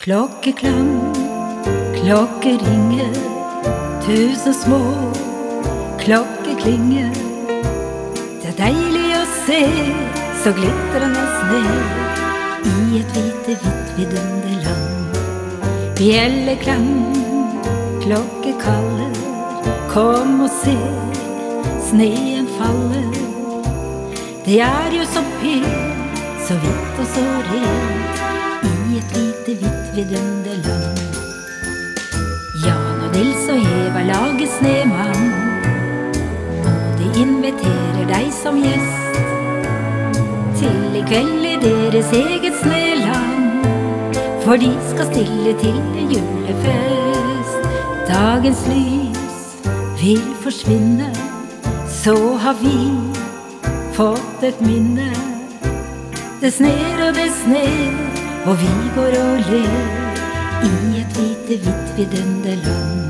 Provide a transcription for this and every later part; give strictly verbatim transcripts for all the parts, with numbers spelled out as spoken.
Klokkeklang, klokkeringer, tusen små klokkeklinger. Det er deilig å se så glitrende sne i et hvite, hvitt vidunderland. Bjelleklang, klokkekaller, kom og se, sneen faller. Det er jo så pent, så hvitt og så rent, i et hvite, hvitt vidunderland. Jan og Nils og Eva lager snemann, og de inviterer deg som gjest til i kveld i deres eget sneland, for de skal stille til en julefest. Dagens lys vil forsvinne, så har vi fått et minne. Det sner og det sner, og vi går og ler i et hvite, hvitt vidunderland.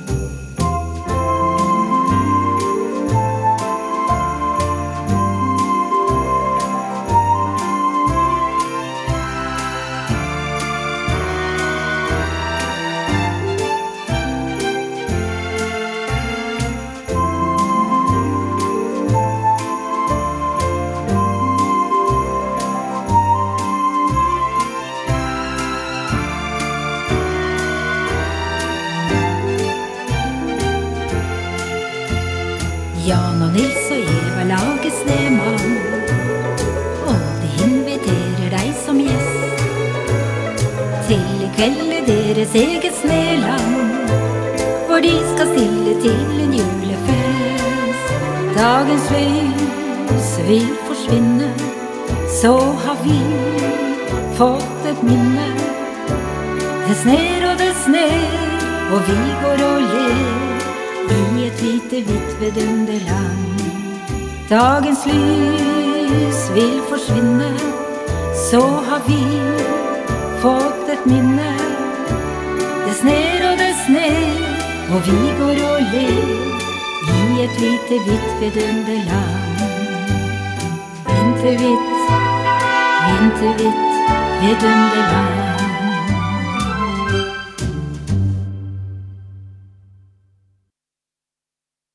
Jan og Nils og Eva lager snemann, og de inviterer deg som gjest til i kveld i deres eget sneland, hvor de skal stille til en julefest. Dagens lys vil forsvinne, så har vi fått et minne. Det sner og det sner, og vi går og ler i et hvite, hvitt vidunderland. Dagens lys vil forsvinne, så har vi fått et minne. Det sner og det sner, og vi går og ler i et hvite, hvitt vidunderland. Vinterhvitt, vinterhvitt vidunderland.